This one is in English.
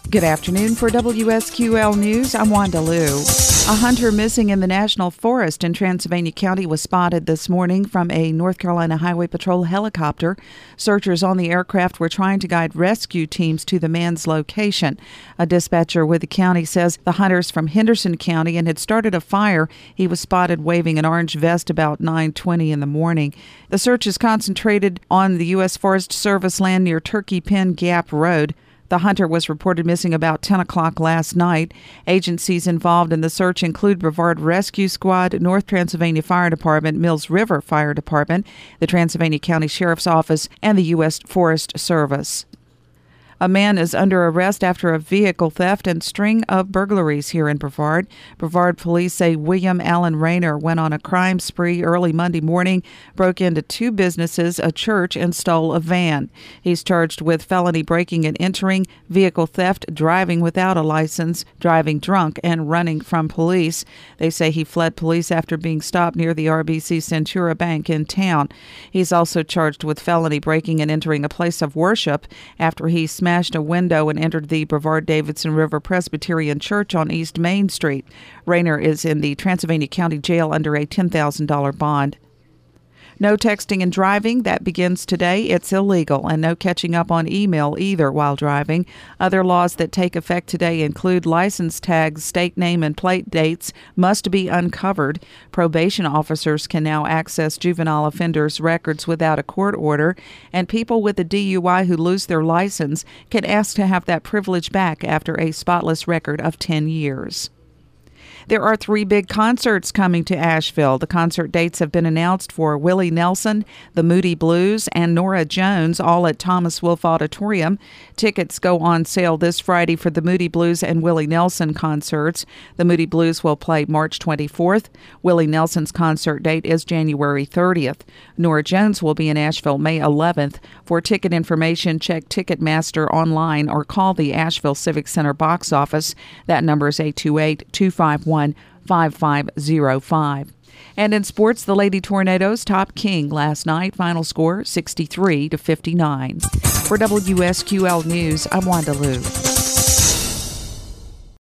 Good afternoon. For WSQL News, I'm Wanda Liu. A hunter missing in the National Forest in Transylvania County was spotted this morning from a North Carolina Highway Patrol helicopter. Searchers on the aircraft were trying to guide rescue teams to the man's location. A dispatcher with the county says the hunter's from Henderson County and had started a fire. He was spotted waving an orange vest about 9:20 in the morning. The search is concentrated on the U.S. Forest Service land near Turkey Pen Gap Road. The hunter was reported missing about 10 o'clock last night. Agencies involved in the search include Brevard Rescue Squad, North Transylvania Fire Department, Mills River Fire Department, the Transylvania County Sheriff's Office, and the U.S. Forest Service. A man is under arrest after a vehicle theft and string of burglaries here in Brevard. Brevard police say William Allen Rayner went on a crime spree early Monday morning, broke into two businesses, a church, and stole a van. He's charged with felony breaking and entering, vehicle theft, driving without a license, driving drunk, and running from police. They say he fled police after being stopped near the RBC Centura Bank in town. He's also charged with felony breaking and entering a place of worship after he smashed a window and entered the Brevard Davidson River Presbyterian Church on East Main Street. Rayner is in the Transylvania County Jail under a $10,000 bond. No texting and driving. That begins today. It's illegal, and no catching up on email either while driving. Other laws that take effect today include license tags, state name, and plate dates must be uncovered. Probation officers can now access juvenile offenders' records without a court order, and people with a DUI who lose their license can ask to have that privilege back after a spotless record of 10 years. There are 3 big concerts coming to Asheville. The concert dates have been announced for Willie Nelson, the Moody Blues, and Norah Jones, all at Thomas Wolfe Auditorium. Tickets go on sale this Friday for the Moody Blues and Willie Nelson concerts. The Moody Blues will play March 24th. Willie Nelson's concert date is January 30th. Norah Jones will be in Asheville May 11th. For ticket information, check Ticketmaster online or call the Asheville Civic Center box office. That number is 828-251-5505. And in sports, the Lady Tornadoes topped King last night. Final score 63-59. For WSQL News, I'm Wanda Liu.